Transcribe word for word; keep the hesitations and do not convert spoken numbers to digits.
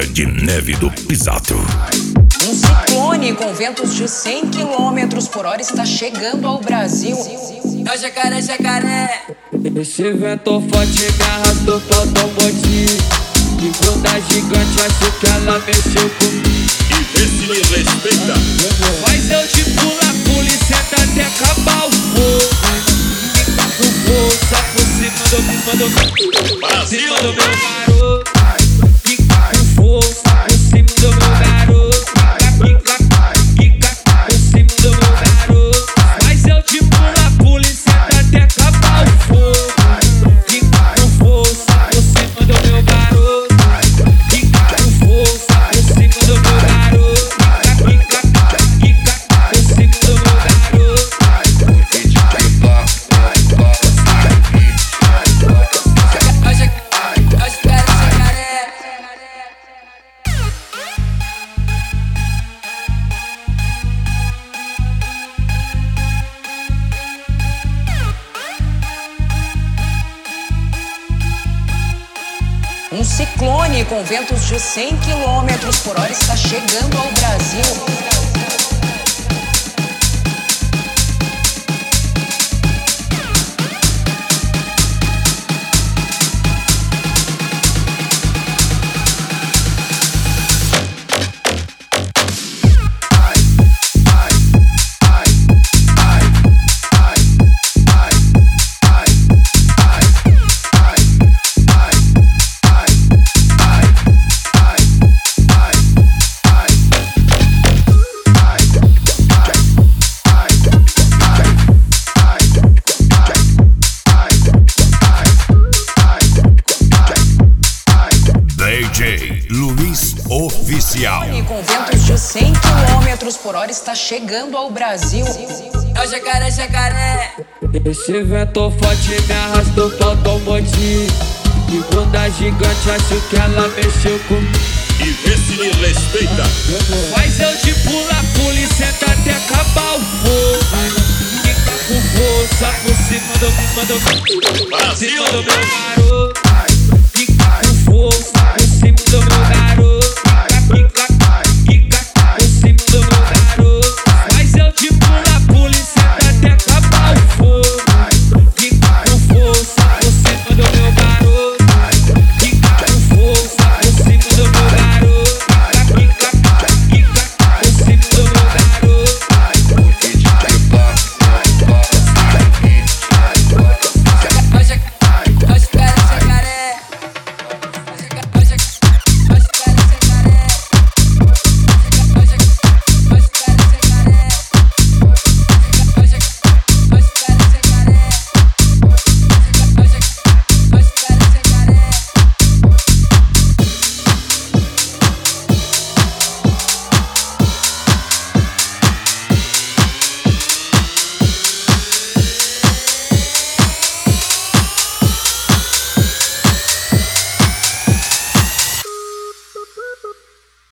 Grande Neve do Pisato. Um ciclone com ventos de cem quilômetros por hora está chegando ao Brasil. É o jacaré, jacaré. Esse vento forte me arrastou todo o motivo. E bunda gigante, acho que ela mexeu comigo. E vê se me respeita. Mas eu te pula, pula e senta até acabar o fogo. Fica com força por cima do meu garoto. Brasil! Cima do meu garoto. Fica com força por cima do meu garoto. Fica, fica, fica por cima do meu garoto. Mas eu te pula, pula e senta até acabar o fogo. Fica com força por cima do meu garoto. Fica com força por cima do meu garoto. Fica, fica, fica por cima do meu garoto. É o jacaré, jacaré. Um ciclone com ventos de cem quilômetros por hora está chegando ao Brasil. D J Luiz Oficial. E com ventos de cem quilômetros por hora está chegando ao Brasil. É o jacaré, jacaré. Esse vento forte me arrastou todo o motivo. E bunda gigante, acho que ela mexeu comigo. E vê se me respeita. Mas eu te pula, pula e senta até acabar o fogo. Fica com força por cima do meu garoto. Brasil! Cima do meu garoto. Fica com força